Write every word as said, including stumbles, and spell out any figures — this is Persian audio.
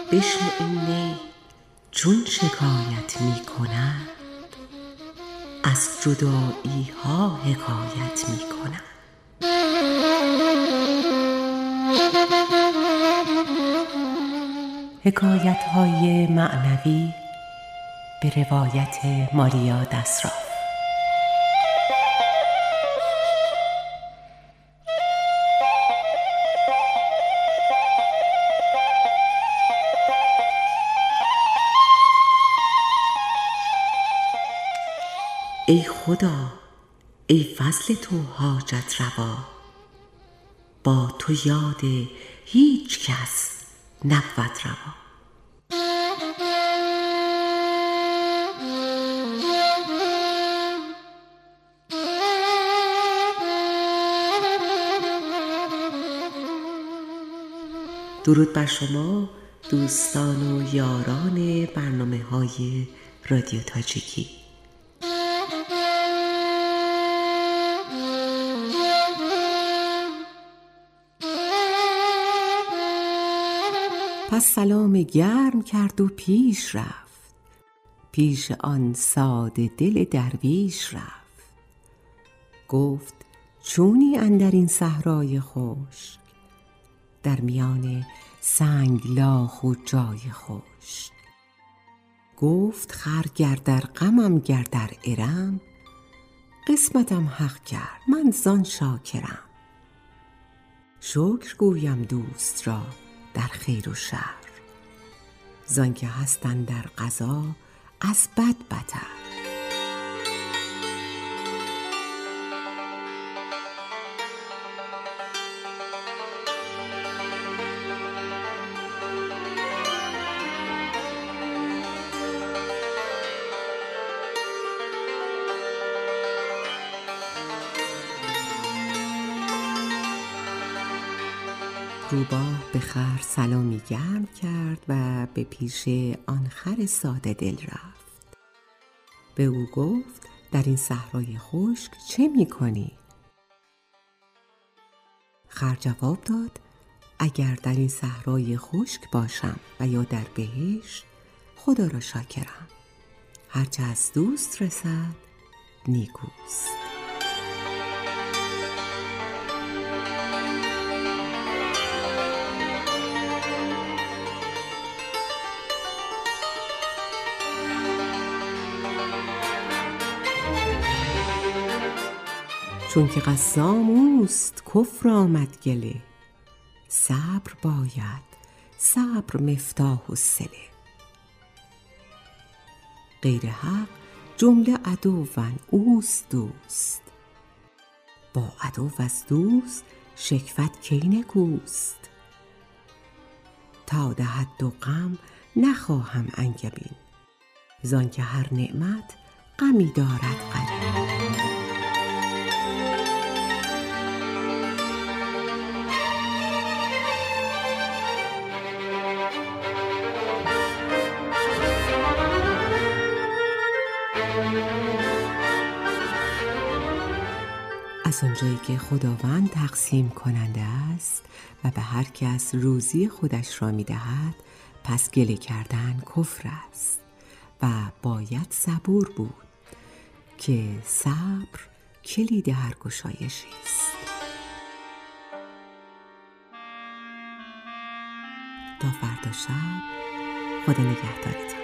بشنو این نی چون شکایت می کند، از جدایی ها حکایت می کند. حکایت های معنوی به روایت ماریا دسراف. ای خدا، ای فضل تو حاجت روا، با تو یاد هیچ کس نبود روا. درود بر شما دوستان و یاران برنامه های رادیو تاجیکی. پس سلام گرم کرد و پیش رفت، پیش آن ساده دل درویش رفت. گفت چونی اندر این صحرای خشک، در میان سنگلاخ و جای خشک. گفت خر گر در غمم گر در ارم، قسمتم حق کرد من زان شاکرم. شکر گویم دوست را در خیر و شر، زانکه هست اندر قضا از بد بتر. روباه به خر سلامی گرم کرد و به پیش آن خر ساده دل رفت. به او گفت در این صحرای خشک چه می کنی؟ خر جواب داد اگر در این صحرای خشک باشم و یا در بهشت، خدا را شاکرم. هرچه از دوست رسد نیکوست. چون که قسام اوست کفر آمد گله، صبر باید صبر مفتاح الصله. غیر حق جمله عدوان اوست دوست، با عدو از دوست شکوت کی نکوست. تا دهد دو غم نخواهم انگبین، زانکه هر نعمت غمی دارد قرین. از آنجایی که خداوند تقسیم کننده است و به هر کس روزی خودش را می دهد، پس گله کردن کفر است و باید صبور بود که صبر کلید هر گشایشی است. تا فردا شب، خدا نگهدارتان.